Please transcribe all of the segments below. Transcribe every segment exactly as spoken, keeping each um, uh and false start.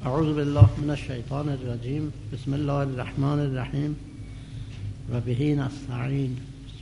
اعوذ بالله من الشیطان الرجیم. بسم الله الرحمن الرحیم و بهی نستعین.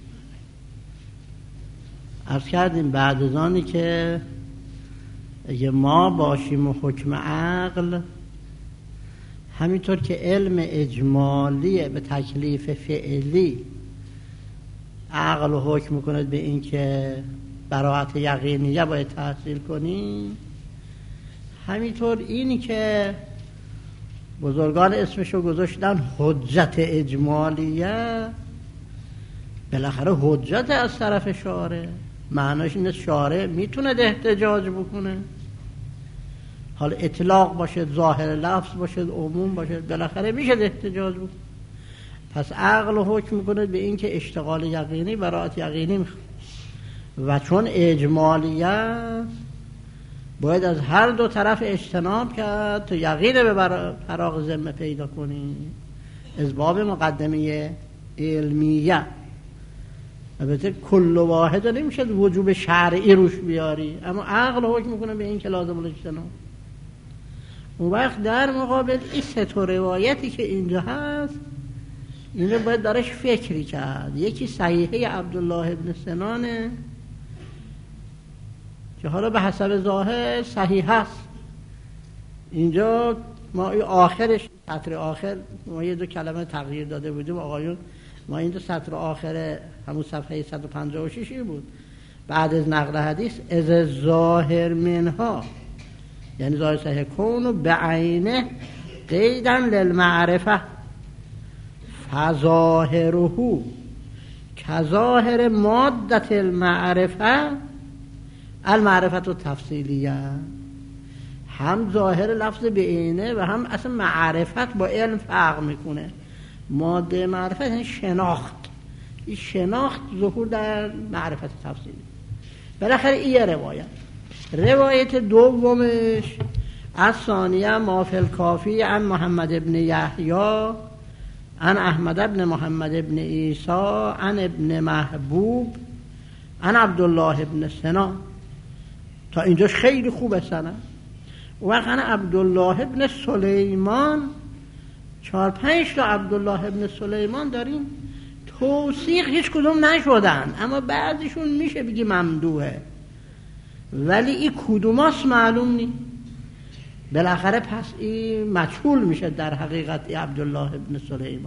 عرض کردیم بعد از آنی که اگه ما باشیم و حکم عقل، همینطور که علم اجمالی به تکلیف فعلی عقل رو حکم کند به این که براءت یقینیه باید تحصیل کنیم، همینطور اینی که بزرگان اسمشو گذاشتن حجت اجمالیه، بالاخره حجت از طرف شارع. معناش اینه شارع میتونه احتجاج بکنه، حالا اطلاق باشه، ظاهر لفظ باشه، عموم باشه، بالاخره میشه احتجاج بکنه. پس عقل حکم میکنه به این که اشتغال یقینی براءت یقینی میخواد و چون اجمالیه باید از هر دو طرف اجتناب کرد تا یقین به فراغ ذمه پیدا کنی. از باب مقدمه علمیه. البته کل واحد نمیشه وجوب شرعی روش بیاری، اما عقل حکم میکنه به این که لازم الاجتناب. اون وقت در مقابل این سه تا روایتی که اینجا هست، اینو باید دارش فکری کرد. یکی صحیحه عبدالله ابن سنانه که حالا به حسب ظاهر صحیح هست. اینجا ما آخرش سطر آخر ما یه دو کلمه تغییر داده بودیم آقایون. ما این دو سطر آخر همون صفحه صد و پنجاه و شش بود بعد از نقل حدیث از ظاهر منها، یعنی ظاهر صحیح کونو بعینه قیداً للمعرفه فظاهره کظاهر مادت المعرفه المعرفت و تفصیلیه. هم ظاهر لفظ بعینه و هم اصلا معرفت با علم فرق میکنه. ماده معرفت یعنی شناخت، این شناخت ظهور در معرفت تفصیلی. بالاخره این روایت روایت دومش از ثانیه ما فی الکافی عن محمد ابن یحیی عن احمد ابن محمد ابن عیسی عن ابن محبوب عن عبدالله ابن سنان. تا اینجاش خیلی خوبه سنه. و وقت عبدالله ابن سلیمان، چهار پنج تا عبدالله ابن سلیمان داریم توثیق هیچ کدوم نشدن، اما بعضیشون میشه بگی ممدوحه، ولی این کدوماست معلوم نی. بالاخره پس این مجهول میشه در حقیقت عبدالله ابن سلیمان.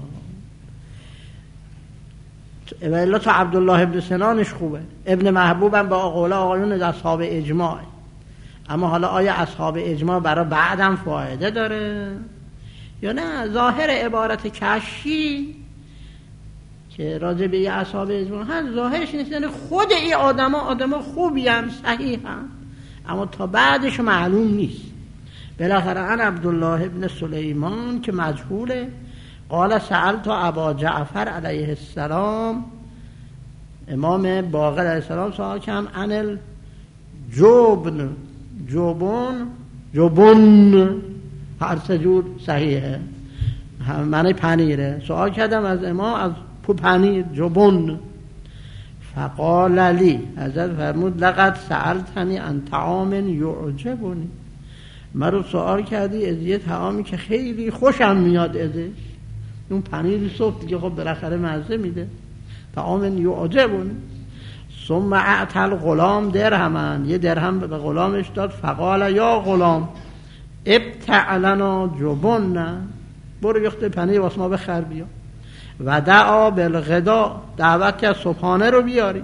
ولی تو عبدالله ابن سنانش خوبه. ابن محبوب هم با قول آقایون از اصحاب اجماع، اما حالا آیا اصحاب اجماع برای بعدم فایده داره یا نه؟ ظاهر عبارت کشی که راجع به اصحاب اجماع هست ظاهرش نیست، یعنی خود این آدما آدما خوبی هم صحیح هم، اما تا بعدش معلوم نیست. بالاخره ان عبدالله ابن سلیمان که مجهوله قال سألت ابا جعفر علیه السلام، امام باقر علیه السلام سوال کردم عن الجبن، جبن جبن هر سه جور صحیحه، معنی پنیره. سوال کردم از امام از پنیر جبن. فقال لی، حضرت فرمود لقد سألتنی عن طعام یعجبنی، من رو سوال کردی از یه طعامی که خیلی خوشم میاد ازش. اون پنیر صبح دیگه خب بالاخره مزه میده. طعام یعجبنی. ثم اعطى الغلام درهما، یه درهم به غلامش داد. فقال یا غلام ابتع لنا جبن، برو یخت پنیر واسه ما بخر بیا. و دعا بالغدا، دعوت که صبحانه رو بیارید.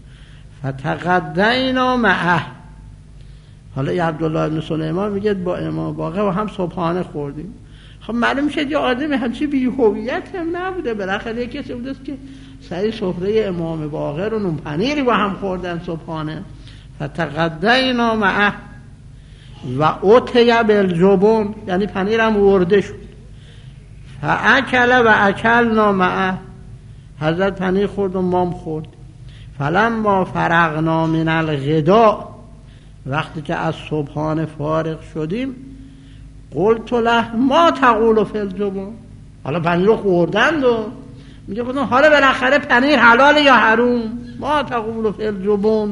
فتغدینا معه، حالا ای عبدالله ابن سلیمان میگه با امام باقر و هم صبحانه خوردیم. خب معلوم میشه یه آدم همچی بی هویت هم نبوده، بالاخره یه کسی بوده که سری سفره امام باقر و نون پنیری با هم خوردن صبحانه. فتغدینا معه و اتی بالجبن، یعنی پنیرم ورده شد. فاکل و اکلنا معه، حضرت پنیر خورد و مام خورد. فلما فرغنا من الغداء، وقتی که از صبحانه فارغ شدیم، قلت له ما تقول فی الجبن، حالا پنیر رو خوردند و میگه بودن حالا بالاخره پنیر حلال یا حروم؟ ما تقول فی الجبن.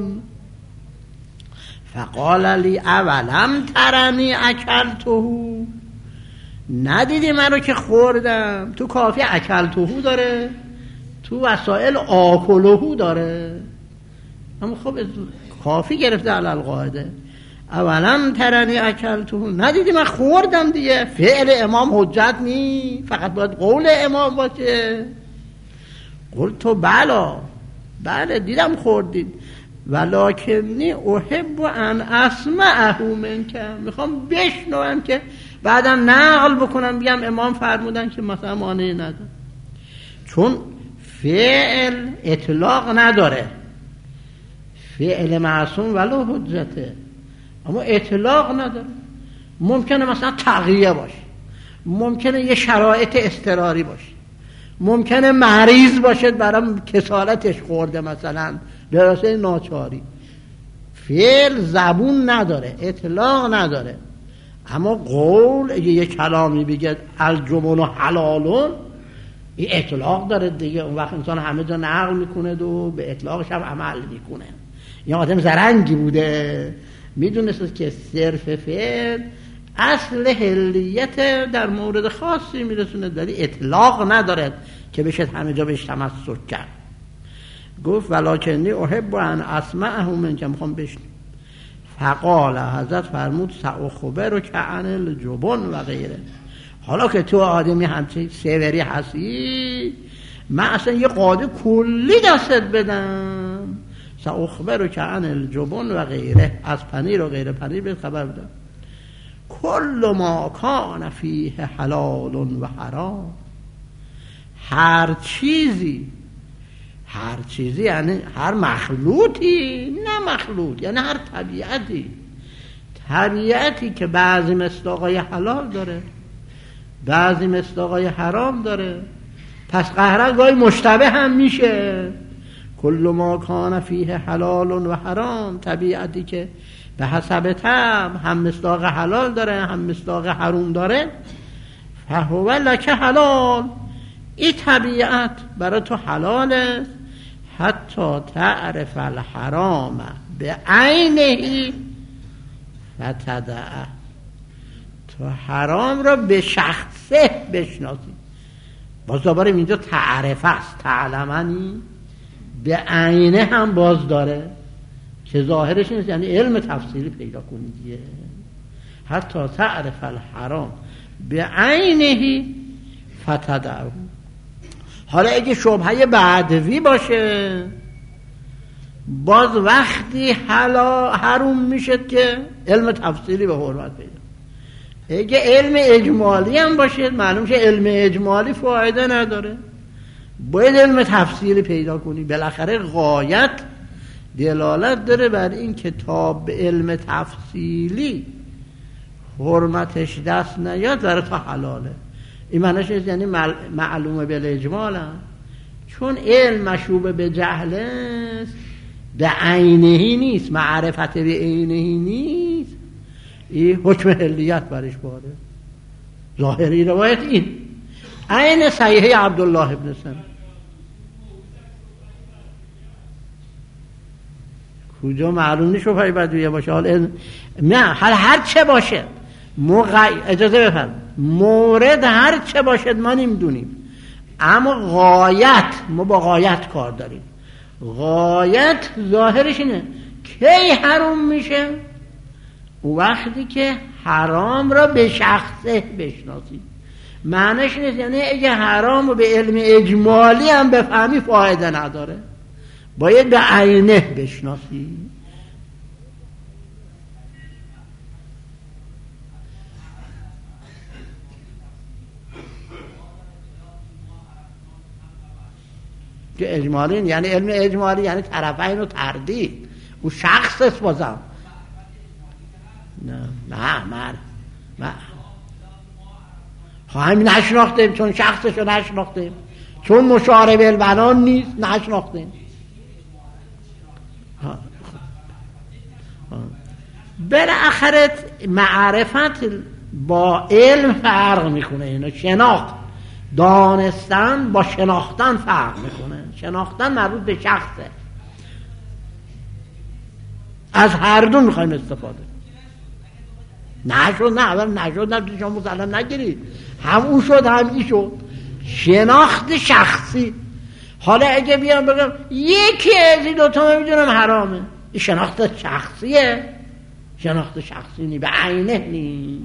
فقال لی اولم ترنی اکلته، ندیدی من رو که خوردم؟ تو کافی اکلتهو داره، تو وسائل آکلهو داره. اما خب کافی گرفته علل قاعده. اولم ترنی اکلتهو، ندیدی من خوردم دیگه. فعل امام حجت نی، فقط باید قول امام باشه. قلت تو بلا، بله دیدم خوردید، ولکنی احب ان اسمعه منک، میخوام بشنوم که بعدم نقل بکنم بگم امام فرمودن که مثلا مانعی نداره. چون فعل اطلاق نداره، فعل معصوم ولو حجته، اما اطلاق نداره. ممکنه مثلا تقیه باشه، ممکنه یه شرایط اضطراری باشه، ممکنه مریض باشه برام کسالتش خورده مثلا به واسه ناچاری. فعل زبون نداره، اطلاق نداره. اما قول اگه یه کلامی بگه الجبن و حلالون، این اطلاق داره دیگه. اون وقت انسان همه جا نقل میکنه و به اطلاقش هم عمل میکنه. یه آدم زرنگی بوده، میدونست که صرف فعل اصل حلیت در مورد خاصی میرسونه، داری اطلاق نداره که بشه همه جا بهش تمسک کرد. گفت ولکنی احب ان اسمعه منک، میخوام بشنوم. فقال، حضرت فرمود سأخبر که عن الجبن و غیره. حالا که تو آدمی همچین سیوری هستی، من اصلا یه قاعده کلی دستت بدم. سأخبر که عن الجبن و غیره، از پنیر و غیر پنیر به خبر بدم. کل ما کان فیه حلال و حرام، هر چیزی، هر چیزی یعنی هر مخلوطی، نه مخلوط یعنی هر طبیعتی، طبیعتی که بعضی مصداقای حلال داره، بعضی مصداقای حرام داره، پس قهرن گاهی مشتبه هم میشه. کل ما کان فیه حلال و حرام، طبیعتی که به حسب طبع هم مصداق حلال داره هم مصداق حرام داره، فهو لک حلال، این طبیعت برای تو حلاله. حتی تعرف الحرام به عینه فتدعه، تو حرام را به شخصه بشناسی. باز دوباره اینجا تعرف است، تعلمنی به عینه هم باز داره که ظاهرش نیست، یعنی علم تفصیلی پیدا کنی دیگه. حتی تعرف الحرام به عینه فتدعه. حالا اگه شبهه بعدوی باشه، باز وقتی حلا حروم میشه که علم تفصیلی به حرمت پیدا. اگه علم اجمالی هم باشه، معلوم شه علم اجمالی فایده نداره، باید علم تفصیلی پیدا کنی. بالاخره غایت دلالت داره بر این که تا به علم تفصیلی حرمتش دست نیاد برای تا حلاله. این معنیش یعنی معلومه بالاجمال هم. چون علم مشوب به جهل است، به عینهی نیست، معرفت به عینهی نیست، این حکم حلیت برش باره. ظاهری روایت این عین صحیحه عبدالله ابن سلام. کجا معلوم نیست شبهه بدویه باشه. حال نه، هر هر چه باشه موقع... اجازه بفرم، مورد هر چه باشد ما نمیدونیم، اما غایت، ما با غایت کار داریم. غایت ظاهرش اینه کی حرام میشه؟ وقتی که حرام را به شخصه بشناسی. معنیش نیست یعنی اگه حرام رو به علم اجمالی هم بفهمی فایده نداره، باید به عینه بشناسی. که اجمالی یعنی علم اجمالی یعنی طرفین و تردید و شخص است بازم. نه نه من نه همین نشناختیم، چون شخصشو نشناختیم، چون مشارب البنان نیست نشناختیم. بالاخره معرفت با علم فرق میکنه. اینو شناخت، دانستن با شناختن فرق میکنه. شناختن مربوط به شخصه. از هر دو میخوایم استفاده. نشد نه اول نشد نه شما مسلم نگیرید، هم اون شد هم این شد. شناخت شخصی. حالا اگه بیام بگم یکی از این دوتا میدونم حرامه، این شناخت شخصیه، شناخت شخصی نی به عینه نی.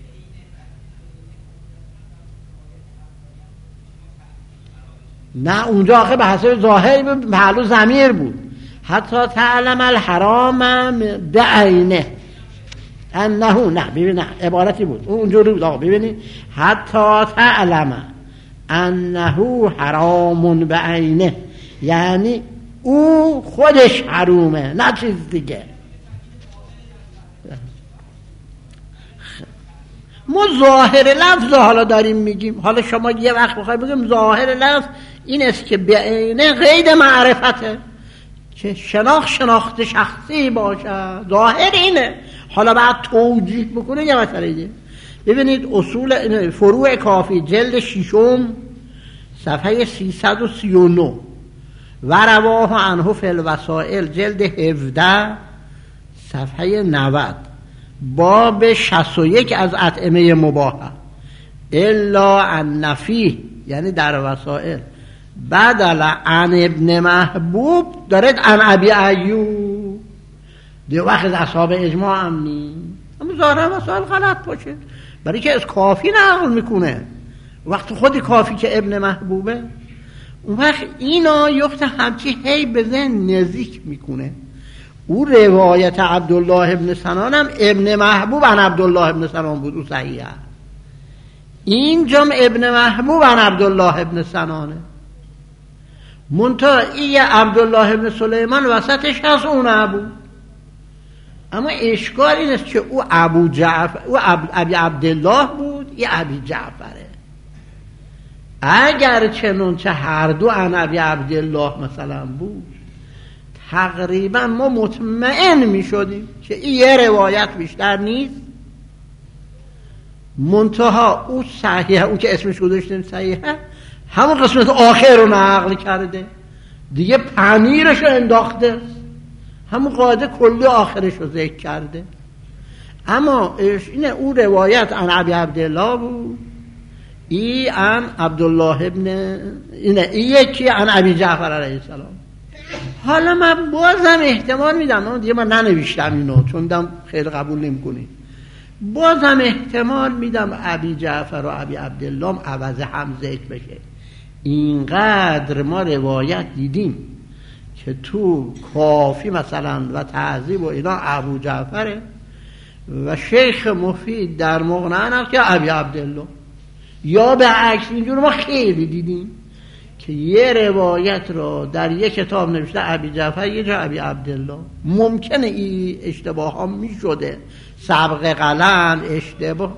نه اونجا آخه به حسب ظاهر بود، محلو ضمیر بود. حتی تعلم الحرام به عینه انه، نه ببین نه عبارتی بود اونجوری بود آقا ببینید، حتی تعلم انه حرام به عینه، یعنی او خودش حرومه نه چیز دیگه. ما ظاهر لفظ حالا داریم میگیم، حالا شما یه وقت بخواید بگیم ظاهر لفظ این است که به عینه قید معرفته، که شناخت شناخت شخصی باشه، ظاهر اینه. حالا بعد توجیه بکنه یه مسئله دیگه. ببینید اصول فروع کافی جلد ششم صفحه سیصد و سی و نه و رواه عنه فی الوسائل جلد هفده صفحه نود باب شصت و یک از اطعمه مباحه الا عن نفیه، یعنی در وسائل بدل عن ابن محبوب دارد عن ابی ایوب. دیگه وقت اصحاب اجماع هم نی، اما ظاهرا وسائل غلط باشه برای که از کافی نقل میکنه، وقت خودی کافی که ابن محبوبه، اون وقت اینا یفت همچی هی به ذهن نزدیک میکنه. او روایت عبدالله ابن سنان هم ابن محبوب عن عبدالله ابن سنان بود، او صحیحه. اینجام ابن محبوب عن عبدالله ابن سنانه، منتها این عبدالله ابن سلیمان وسطش هست اون ابو. اما اشکال این است که او ابو جعفر، او ابی عبدالله بود، این ابی جعفره. اگر چنانچه هر دو عن ابی عبدالله مثلا بود، تقریبا ما مطمئن می شدیم که این یه روایت بیشتر نیست. منتها او صحیحه، او که اسمش گذاشتیم صحیحه، همون قسمت آخر رو نقل کرده دیگه، پنیرش رو انداخته، همون قاعده کلی آخرش رو ذکر کرده. اما اینه او روایت عن ابی عبدالله بود، ای عن عبدالله ابن، اینه ای یکی عن ابی جعفر علیه السلام. حالا من بازم احتمال میدم، دیگه من ننوشتم اینو چون دم خیلی قبول نمی‌کنی، بازم احتمال میدم ابی جعفر و ابی عبدالله عوض هم ذکر بشه. اینقدر ما روایت دیدیم که تو کافی مثلا و تعذیب و اینا ابو جعفره و شیخ مفید در مغنی که ابی عبدالله، یا به عکس اینجور ما خیلی دیدیم که یه روایت رو در یک کتاب نوشته ابی جعفر یه جا ابی عبدالله. ممکنه این اشتباه ها می شده، سبق قلم اشتباه.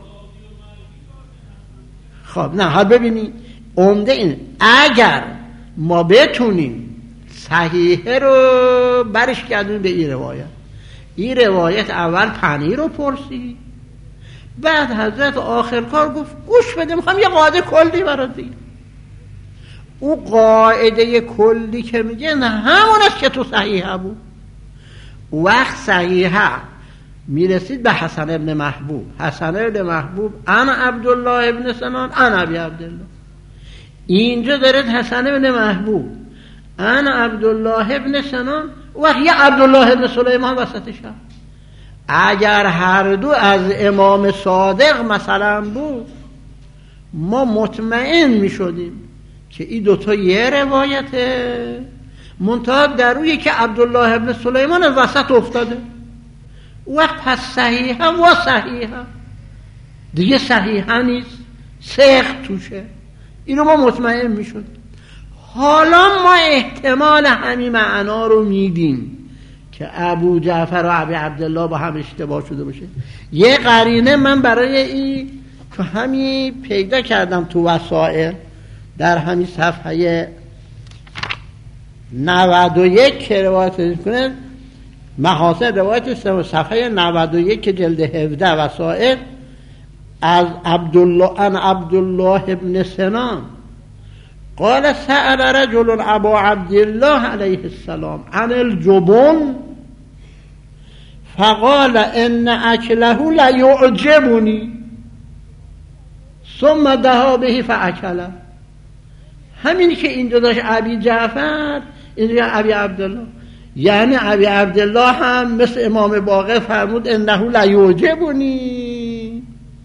خب نه حال ببینی عمده این، اگر ما بتونیم صحیحه رو برش کردیم به این روایت، این روایت اول پنیر رو پرسید، بعد حضرت آخر کار گفت گوش بده میخوام یه قاعده کلی برات بگم. او قاعده کلی که میگه نه همون است که تو صحیحه بود. وقت صحیحه میرسید به حسن ابن محبوب، حسن ابن محبوب انا عبدالله ابن سنان انا ابی عبدالله. اینجا دارد حسن ابن محبوب انا عبدالله ابن سنان و یه عبدالله ابن سلیمان وسطش هم. اگر هر دو از امام صادق مثلا بود، ما مطمئن می شدیم که این دوتا یه روایته، منتها در روی که عبدالله ابن سلیمان از وسط افتاده. وقت پس صحیحه و صحیحه دیگه صحیحه نیست، سخت توشه. اینو ما مطمئن می شدیم. حالا ما احتمال همین معنا رو میدیم که ابو جعفر و ابی عبدالله با هم اشتباه شده باشه. یه قرینه من برای این تو همین پیدا کردم تو وسائل، در همین صفحه نود و یک که روایت میکنه، محاسن روایت صفحه نود و یک جلد هفده وسائل، از عبدالله ان عبدالله ابن سنان قال سأل رجل ابا عبدالله علیه السلام عن الجبن فقال ان اکله لیعجبنی ثم دها به فاکله. همینی که این دو داشت ابی جعفر، این دیگه ابی عبدالله، یعنی ابی عبدالله هم مثل امام باقر فرمود انه لیعجبنی.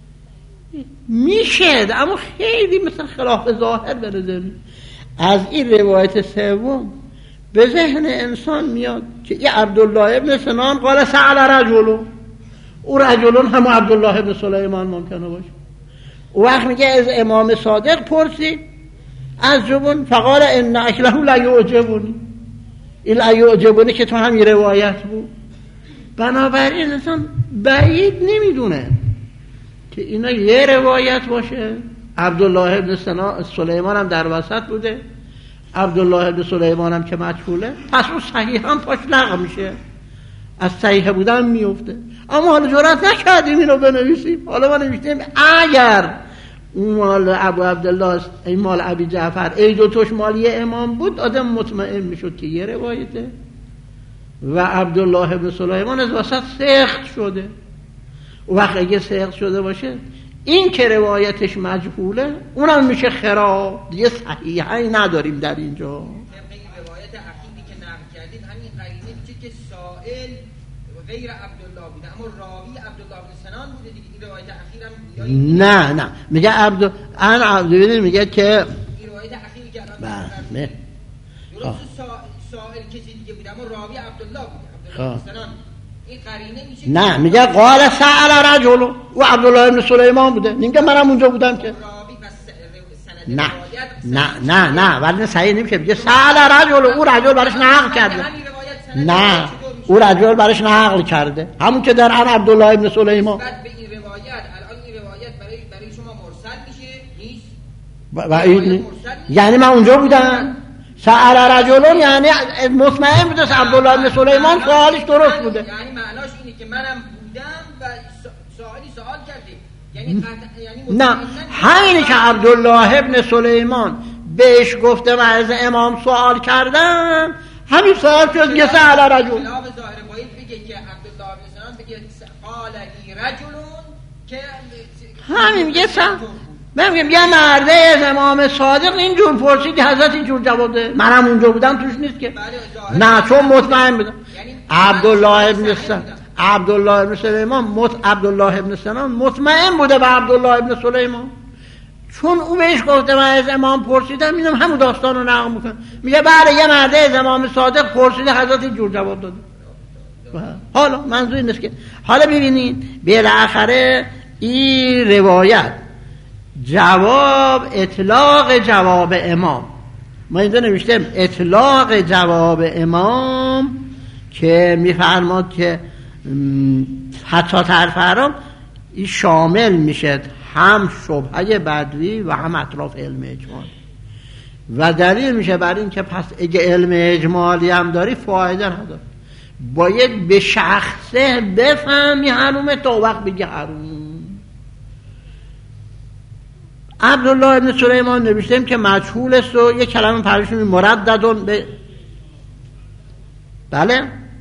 میشه اما خیلی مثل خلاف ظاهر برده. از این روایت سوم به ذهن انسان میاد که این عبدالله ابن سنان قال سأل رجل، او رجلون هم عبدالله ابن سلیمان ممکنه باشه. او وقت میگه از امام صادق پرسید از جبن فقال ان اکله لیعجبنی، این لیعجبنی که تو همین روایت بود. بنابراین انسان بعید نمیدونه که اینا یه روایت باشه. عبدالله ابن سلیمان هم در وسط بوده، عبدالله ابن سلیمان هم که مجهوله، پس اون صحیح هم پاش لغو میشه، از صحیح بودن میفته. اما حالا جرأت نکردیم اینو بنویسیم. حالا ما نوشتیم اگر اون مال ابو عبدالله این مال ابی جعفر ای دو توش مالی امام بود، آدم مطمئن میشد که یه روایته. و عبدالله ابن سلیمان از وسط سخت شده. و وقت اگه سخت شده باشه این که روایتش مجهوله اونم میشه خراب، دیگه صحیحی نداریم در اینجا. طبق روایت اخیری که نقل کردید همین قرینه میشه که سائل غیر عبدالله بوده اما راوی عبدالله بن سنان بوده دیگه. این روایت اخیر هم نه نه میگه عبد ان عبد میگه که این روایت اخیری که الان نه درست سائل کسی دیگه بوده اما راوی عبدالله بوده عبدالله بن سنان. این قرینه میشه نه میگه قال سأل رجل و عبدالله بن سلیمان بوده. میگه منم اونجا بودم که نه نه نه نه ولی صحیح نمیشه. میگه سأل رجل، او رجل برش نقل کرده. نه او رجل برش نقل کرده همون که در ان عبدالله ابن سلیمان. بعد به این روایت الان این روایت برای برای شما مرسل میشه نیست؟ یعنی من اونجا بودم. سأل رجل یعنی مطمئن بوده عبدالله ابن سلیمان سوالش درست بوده. یعنی معناش اینه که منم بودم و سوالی سوال کردیم. یعنی یعنی نه همینی که عبدالله ابن سلیمان بهش گفته من از امام سوال کردم، همین سوال شد که سأل رجل. خلاف ظاهر باید بگه که عبدالله ابن سلیمان بگه قال لی رجلون که همین میگه سن من میگم یه مرده از امام صادق اینجور پرسید حضرت اینجور جواب ده. منم اونجا بودم توش نیست که. نه چون مطمئن بودم. عبدالله ابن سلیمان عبدالله ابن سلیمان مت عبدالله ابن سلیمان مطمئن بوده به عبدالله ابن سلیمان، چون او بهش گفته من از امام پرسیدم. اینم همون داستان رو نقل میکنه. میگه بله یه مرده از امام صادق پرسیده حضرت اینجور جواب داده. حالا منظور این است که حالا ببینید بالاخره این روایت جواب اطلاق جواب امام، ما اینجا نوشتیم اطلاق جواب امام که میفرماد که حتی طرف حرام این شامل میشه هم شبهه بدوی و هم اطراف علم اجمالی. و دلیل میشه بر این که پس اگه علم اجمالی هم داری فایده نداره، باید به شخصه بفهمی حرومه تا وقت بگی حروم. عبدالله ابن سلیمان نوشتیم که مجهول است و یک کلمه پرشون مرددون به بله.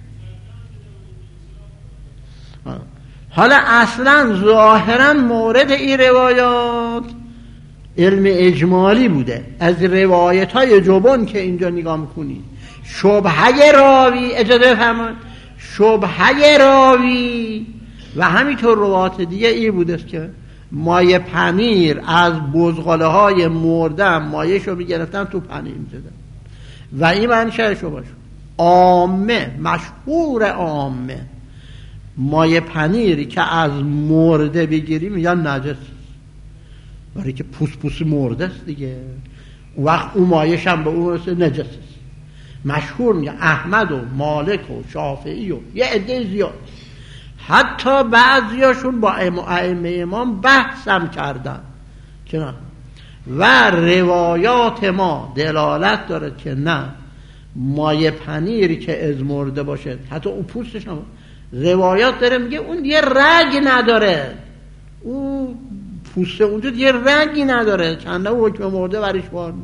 حالا اصلا ظاهرا مورد این روایات علم اجمالی بوده. از روایت های جبن که اینجا نگاه میکنید شبهه راوی، اجازه بفرمایید، شبهه راوی و همینطور روایات دیگه این بوده که مایه پنیر از بزغاله های مرده مایه شو میگرفتن تو پنیر میزدن و این معنی شده شو باشه عامه مشهور عامه مایه پنیری که از مرده بگیریم یا نجس، برای که پوست پوست مرده است دیگه، وقت اون مایش هم به اون رسه نجس است. مشهور میگه احمد و مالک و شافعی و یه عده زیاد، حتی بعضیاشون با ائمه امام بحثم کردن که نه و روایات ما دلالت داره که نه مایه پنیری که از مرده باشه حتی اون پوستش هم روایات داره میگه اون یه رگ نداره، اون پوست اونجا یه رگی نداره، چنده حکم مرده برش وارد.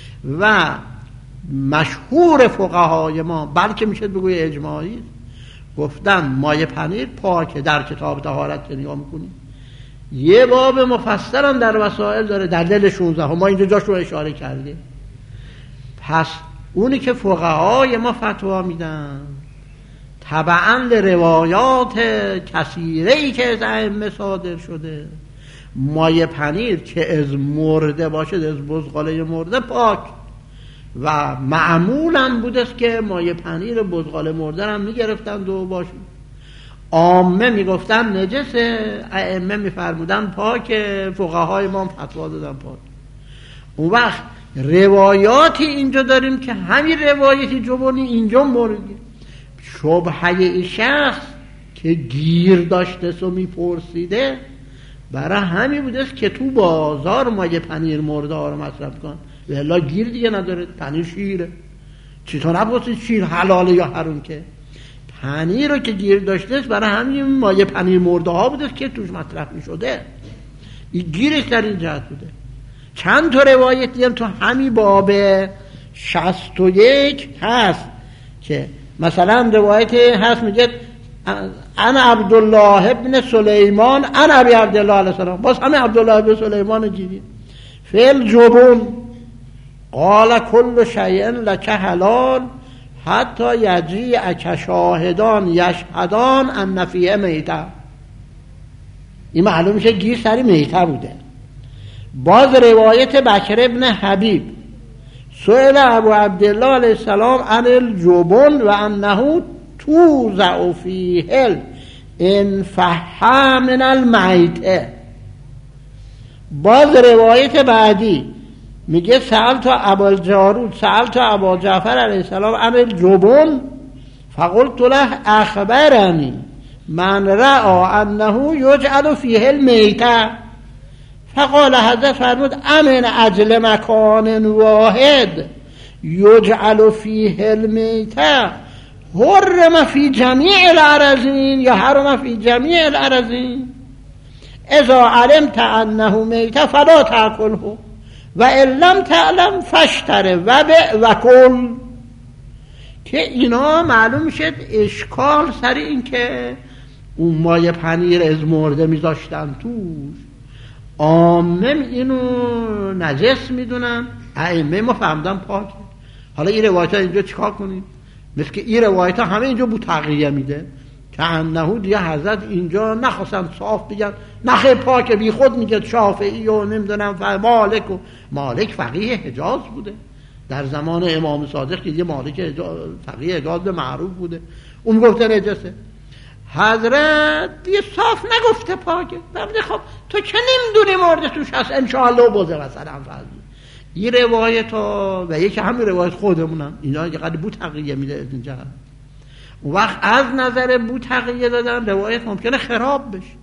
و مشهور فقهای ما بلکه میشه بگوی اجماعی گفتن مایه پنیر پاکه. در کتاب طهارت که نگاه میکنیم یه باب مفصل هم در وسائل داره، در دل شانزده ها ما اینجا جاش رو اشاره کردیم. پس اونی که فقهای ما فتوا میدن تبعاً لروایات کثیره‌ای که از ائمه صادر شده، مایه پنیر که از مرده باشه، از بزغاله مرده پاک، و معمول هم بود است که مایه پنیر بزغاله مرده هم میگرفتند و باشه. عامه میگفتن نجسه، ائمه میفرمودن پاکه، فقهای ما فتوا دادن پاک. اون وقت روایاتی اینجا داریم که همین روایتی جبونی اینجا مورده. شبهه ای شخص که گیر داشته سو میپرسیده برای همین بوده که تو بازار مایه پنیر مرده ها رو مصرف کن، ولی گیر دیگه نداره، پنیر شیره. چطور نپرسید شیر حلاله یا حرام؟ که پنیر رو که گیر داشته برای همین مایه پنیر مرده ها بوده که توش مصرف می شده. این گیرش در این جهت بوده. چند تا روایت دیگه تو همین باب شصت و یک هست که مثلا روایت هست میگه انا عبدالله ابن سلیمان انا ابی عبدالله علیه السلام، باز همه عبدالله ابن سلیمان گیرید. فعل جبون قال کل شیء لک حلال حتی یجیء شاهدان یشهدان ان فیه میته. این معلوم میشه گیر سری میته بوده. باز روایت بکر ابن حبیب سئل ابو عبدالله علیه السلام عن الجبن و انه توزع فیه الانفحام من المیته. باز روایت بعدی میگه سألت ابا الجارود سألت ابا جعفر علیه السلام عن الجبن فقلت له اخبرنی من رأى انه یجعل فیه المیته فقال حضرت فرمود امن اجل مکان واحد یجعل فیه المیته حرم فی جمیع الارضین یا حرم فی جمیع الارضین اذا علمت انه میته فلا تاکله و ان لم تعلم فاشتر و بع و کل. که اینا معلوم میشه اشکال سر این که اون مایه پنیر از مرده میذاشتن توش، عامه اینو نجس میدونن، ائمه ما فهمدن پاکه. حالا این روایت ها اینجا چیکار کنیم؟ مثل که این روایت ها همه اینجا بوتقیه میده که انهو دیگه حضرت اینجا نخواستن صاف بگن نخه پاکه، بی خود میگه شافعی و نمیدونم مالک و مالک فقیه حجاز بوده در زمان امام صادق که یه مالک فقیه حجاز به معروف بوده، اون گفته نجسه. حضرت دیگه صاف نگفته پاکه. خب تو چه نمیدونی مرده توش هست انشاءالله بوزه مثلا فرض. این روایت ها و یکی همین روایت خودمونم اینا یه قدر بود تقیه میده از اینجا. اون وقت از نظر بود تقیه دادن روایت ممکنه خراب بشه،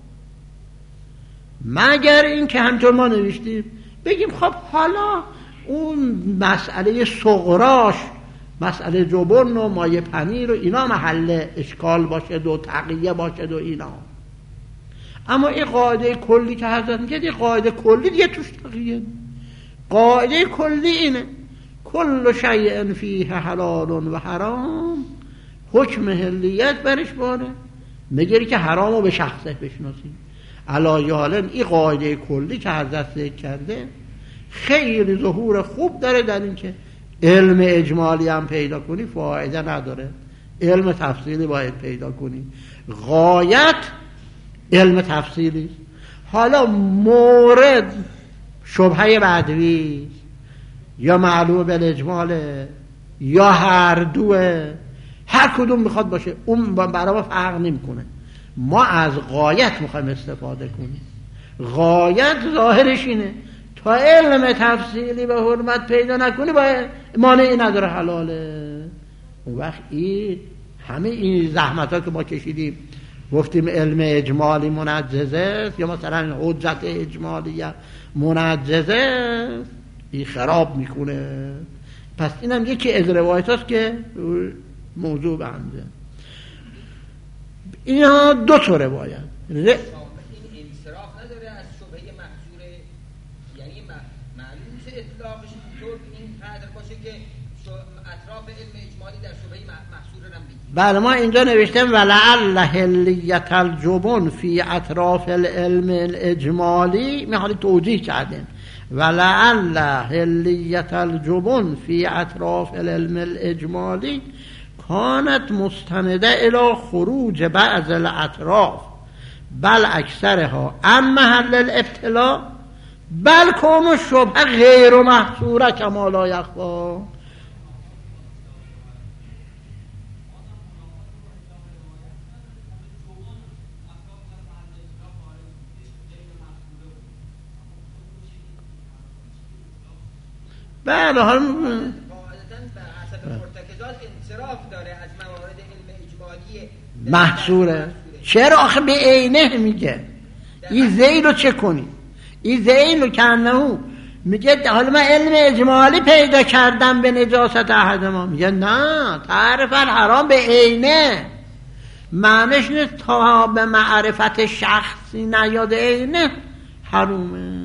مگر این که همطور ما نوشتیم بگیم خب حالا اون مسئله صغراش، مسئله جبن و مایه پنیر و اینا محل اشکال باشه و تقیه باشه و اینا. اما این قاعده کلی که حضرت میگه این قاعده کلی دیگه توش تقیه. قاعده کلی اینه کل شیء فیه حلال و حرام حکم حلیت برش باره، مگری که حرامو به شخصه بشناسیم. علایالن این قاعده کلی که حضرت ذکر کرده خیلی ظهور خوب داره در این که علم اجمالی هم پیدا کنی فایده نداره، علم تفصیلی باید پیدا کنی. غایت علم تفصیلی. حالا مورد شبهه بدوی یا معلوم بالاجمال یا هر دوه، هر کدوم میخواد باشه اون برای ما فرق نمیکنه. ما از غایت میخوایم استفاده کنیم. غایت ظاهرش اینه تا علم تفصیلی به حرمت پیدا نکنی باید مانعی نداره حلاله. اون وقت این همه این زحمت ها که ما کشیدیم گفتیم علم اجمالی منجزه یا مثلا حجت اجمالی منجزه، این خراب میکنه. پس اینم یکی از روایت هاست که موضوع بنده. اینا دو تا روایت ر... این انصراف نداره از شبهه محظور، یعنی معلوم میشه اطلاقش طور این قدر باشه که اطراف علم اجمالی در شبهه محصور رو هم بگیم. بله ما اینجا نوشتیم ولعل حلیت الجبن فی اطراف العلم الاجمالی، می حالی توضیح کردیم ولعل حلیت الجبن فی اطراف العلم الاجمالی کانت مستنده الى خروج بعض الاطراف بل اکثرها ام محل الابتلاء بل کون شبه غیر محصوره کما لا یخفی. بله حالا قاعدتاً بر حسب مرتکزات انصراف داره از موارد علم اجمالی محصوره. چرا آخه به عینه میگه این زیل رو چه کنی، این زیل رو کنهو میگه حالا من علم اجمالی پیدا کردم به نجاست احد ما، میگه نه تعرف الحرام به عینه، معنیش نیست تا به معرفت شخصی نیاد عینه حرومه.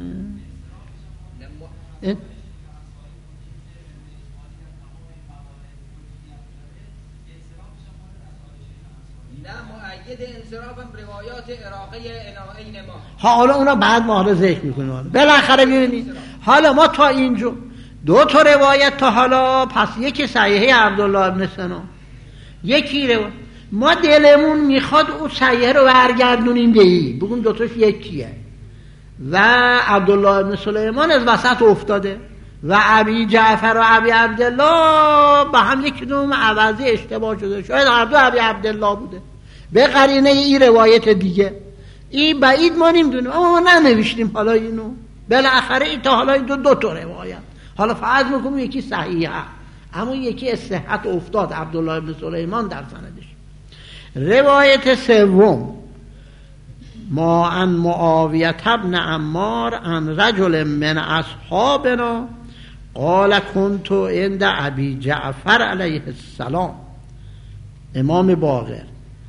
انصراف هم روایات عراقی این ما. حالا اونا بعد ما حالا ذکر میکنیم. بالاخره ببینید حالا ما تا اینجا دو تا روایت تا حالا، پس یکی صحیحه عبدالله ابن سنا، یکی روایت ما دلمون میخواد اون صحیحه رو برگردونیم به این بگیم دوتاش یکیه و عبدالله ابن سلیمان از وسط افتاده و ابی جعفر و ابی عبدالله با هم یکی دوم عوضی اشتباه شده، شاید هر دو ابی عبدالله بوده به قرینه این روایت دیگه. این بعید ما نمیدونیم اما ما ننوشتیم حالا اینو، بالاخره این تا حالا این دو دو تا روایت حالا فرض میکنم یکی صحیحه اما یکی از صحت افتاد عبدالله ابن سلیمان در سندش. روایت سوم ما عن معاویه ابن عمار عن رجل من اصحابنا قال كنت عند ابي جعفر علیه السلام امام باقر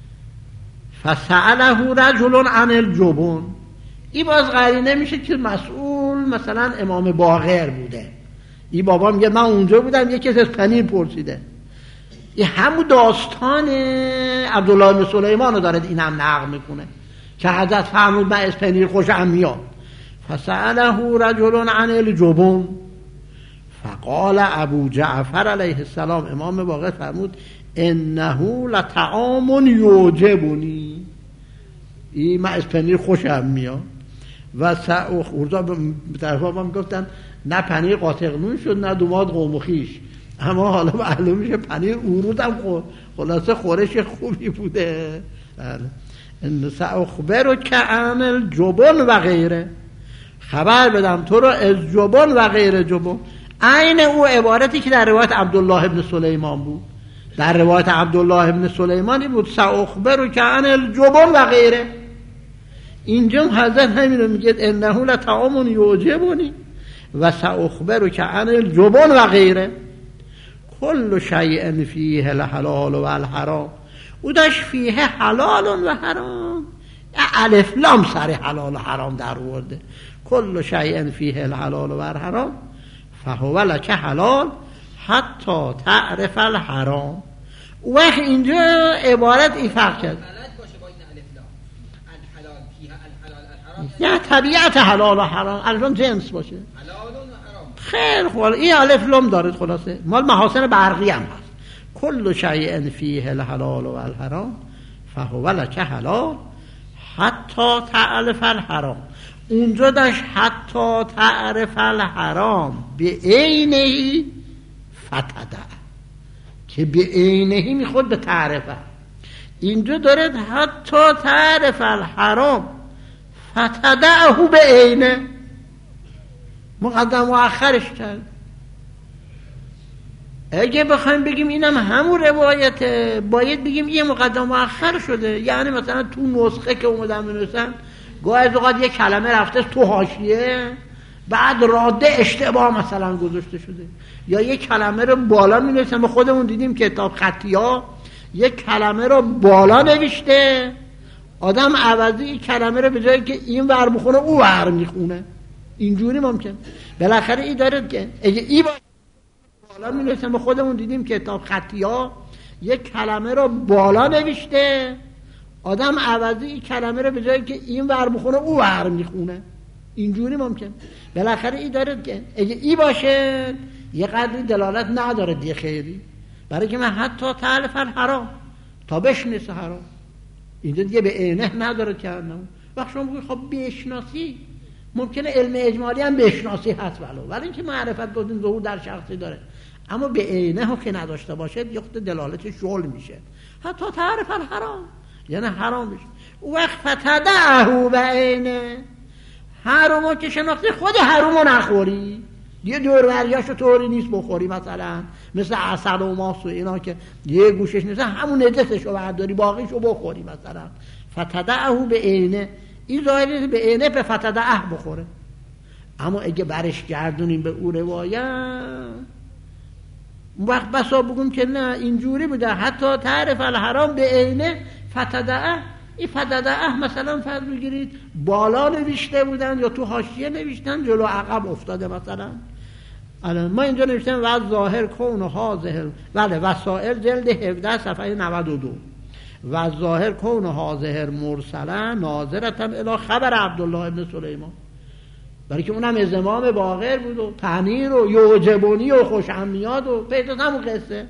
فسأله رجل عن الجبن. این باز قرینه میشه که مسئول مثلا امام باقر بوده، این بابا میگه من اونجا بودم یکی از پنیر پرسیده. این همون داستان عبدالله بن سلیمان رو داره این هم نقل میکنه که حضرت فرمود من از پنیر خوشم میاد. فسأله رجل عن الجبن فقال ابو جعفر علیه السلام امام باقر فرمود انه لطعام یعجبنی، این من از پنیر خوشم میاد. و سعوردا به طرفا ما میگفتن نه پنیر قاطقنون شد نه دوماد قوم و خویش، اما حالا معلوم میشه پنیر اورود هم خلاصه خورش خوبی بوده. ان سأخبرک عن الجبن و غیره، خبر بدم تو رو از جبن و غیر جبن، عین او عبارتی که در روایت عبدالله ابن سلیمان بود. در روایت عبدالله ابن سلیمانی بود سأخبرک عن الجبن و غیره، اینجا حضرت همین رو میگه انه لطعام یعجبنی و سأخبرک عن الجبن و غیره کل شیء فیه الحلال و الحرام. او داشت فیه حلال و حرام، الف لام سر حلال و حرام در ورده، کل شیء فیه الحلال و الحرام فهو لک حلال حتی تعرف الحرام. و اینجا عبارت این فرق کرد یا طبیعت حلال و حرام الان جنس باشه خیلی خوب. این الف لام داره خلاصه مال محاسن برقی هم هست. کل شیء فیه الحلال و الحرام فهو لک حلال حتی تعرف الحرام. اونجا داشت حتی تعرف الحرام به عینه فتده که به عینه میخواد به تعرفه، اینجا داره حتی تعرف الحرام فتدعه به عینه، مقدم و آخرش کرد. اگه بخوایم بگیم اینم همون روایته باید بگیم یه مقدم و آخر شده، یعنی مثلا تو نسخه که اومدن بنویسن گاهی از اوقات یه کلمه رفته تو حاشیه بعد راده اشتباه مثلا گذاشته شده، یا یه کلمه رو بالا می نویسن. ما خودمون دیدیم کتاب خطی ها یه کلمه رو بالا نوشته آدم عوضی کلمه رو به جایی که این ور بخونه او ور میخونه، اینجوری ممکن. بالاخره ای داره که اگه ای با حالا می نویسن به خودمون دیدیم که کتاب خطی ها یک کلمه رو بالا نوشته، آدم عوضی این کلمه رو به جایی که این ور بخونه او ور میخونه، اینجوری ممکن. بالاخره این داره که اگه ای باشه یه قدری دلالت نداره دیگه خیلی، برای که من حتی تعرف الحرام تا بشناسه حرام، اینجا دیگه به عینه نداره کردن. وقت شما بگید خب بشناسی، ممکنه علم اجمالی هم بشناسی هست ولو، ولی اینکه معرفت گفتیم ظهور در شخصی داره، اما به عینه ها که نداشته باشه یه خود دلالتش شغل میشه. حتی تعرف الحرام یعنی حرام میشه. وقت فتدعه به عینه، حرامو که شناختی خود حرامو نخوری، یه دور وریاشو طوری نیست بخوری، مثلا مثل عسل و ماست و اینا که یه گوشش نیست همون نجسشو برداری باقیشو بخوری مثلا. فتدعه به عینه، این ظاهری به عینه به فتدعه بخوره. اما اگه برش گردونیم به اون روایت اون وقت بسا بگم که نه اینجوری بوده، حتی تعرف الحرام به عینه فتدعه. این فتدعه مثلا فرض بگیرید بالا نوشته بودن یا تو حاشیه نوشتن جلو عقب افتاده مثلا. الان ما اینجا نوشتیم و ظاهر کون و حاضر، بله وسائل جلد هفده صفحه نود و دو، و ظاهر کون و حاضر مرسلا ناظرتم الی خبر عبدالله ابن سلیمان، برای که اونم از امام باقر بود و تنیر و یوجبونی و خوشهمیاد و پیداست همون قصه.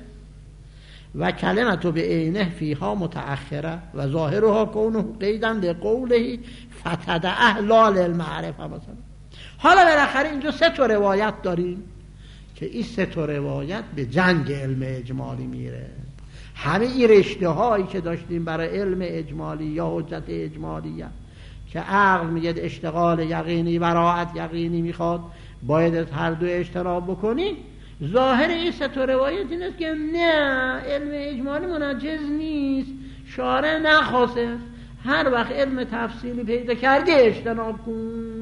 و کلمتو به عینه فیها متأخره و ظاهرها کونه قیدن لقوله فتدعه لا للمعرفه مثلا. حالا بالاخره اینجا سه تا روایت داریم که این سه تا روایت به جنگ علم اجمالی میره. همه این رشته هایی که داشتیم برای علم اجمالی یا حجت اجمالیه که عقل میگه اشتغال یقینی براعت یقینی میخواد باید از هر دو اجتناب بکنی، ظاهر این سه تا روایت این است که نه علم اجمالی منجز نیست، شارع نخواسته، هر وقت علم تفصیلی پیدا کردی اجتناب کن.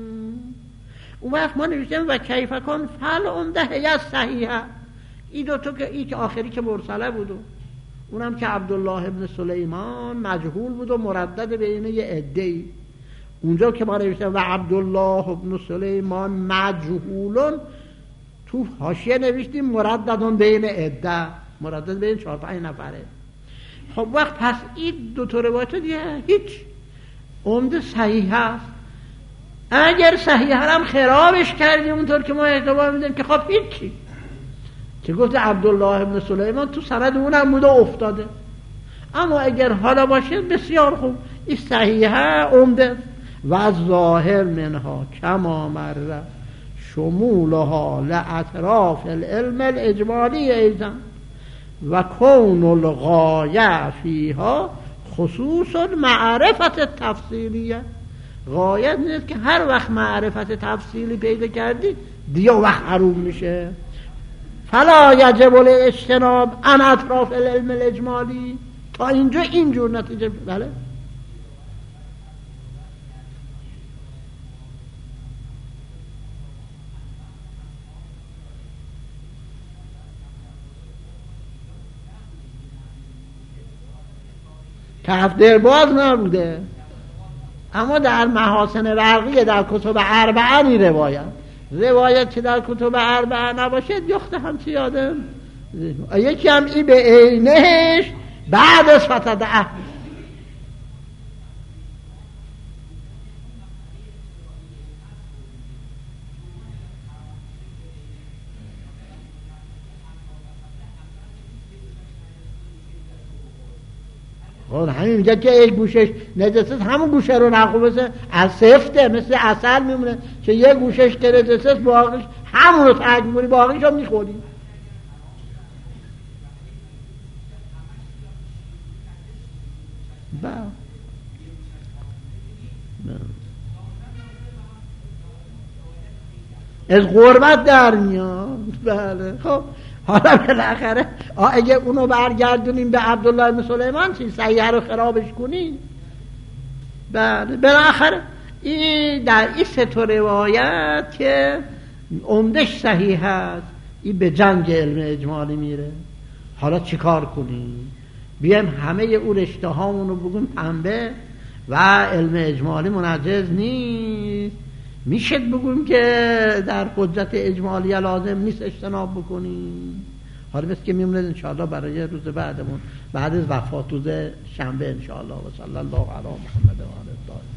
اون وقت ما نوشتیم و کیف کن فل عمده یا صحیحه، این دو تا که این که آخری که مرسله بود و اونم که عبدالله ابن سلیمان مجهول بود و مردد بین یه عده‌ای. اونجا که ما نوشتیم و عبدالله ابن سلیمان مجهولون، تو حاشیه نوشتیم مرددون بین عده، مردد بین چهار پنج نفره. خب وقت پس این دو تا روایت دیگه هیچ عمده صحیح هست. اگر صحیح هم خرابش کردیم اونطور که ما اعتبار میدیم که خب هیچی، که گفت عبدالله ابن سلیمان تو سند اونم بوده افتاده. اما اگر حالا باشه بسیار خوب، این صحیحه عمده. و ظاهر منها کما مره شمولها لاطراف العلم الاجمالی ایضا و کون الغایه فیها خصوص معرفت تفصیلیه. غایت نیست که هر وقت معرفت تفصیلی پیدا کردی دیگه وقت حروم میشه. فلا یجب الاجتناب عن اطراف العلم الاجمالی. تا اینجا اینجور نتیجه. بله کف باز نبوده، اما در محاسن برقیه در کتب اربعه نی روایت روایت که در کتب اربعه نباشه یخت همچی یادم یکی هم ای به عینهش بعد از فتدعه. همین میگه که یک گوشش نجسه همون گوشه رو نخوبه از سفته مثل عسل میمونه که یک گوشش که نجسه باقیش همون رو ترک میکنی باقیش رو میخوری. با از غربت در میاد. بله خب حالا بالاخره اگه اونو برگردونیم به عبدالله بن سلیمان چی صحیح رو خرابش کنیم. بله بالاخره این در این سه تا روایت که عمدش صحیح هست این به جنگ علم اجمالی میره. حالا چیکار کنیم؟ بیایم همه اون رشته هامونو بگیم پنبه و علم اجمالی منجز نیست، میشه بگیم که در حجت اجمالی لازم نیست اجتناب بکنیم. حالا بس که میمونه انشاءالله برای روز بعدمون، بعد از وفات روز شنبه انشاءالله. و صلی الله علی محمد و آله الطاهرین.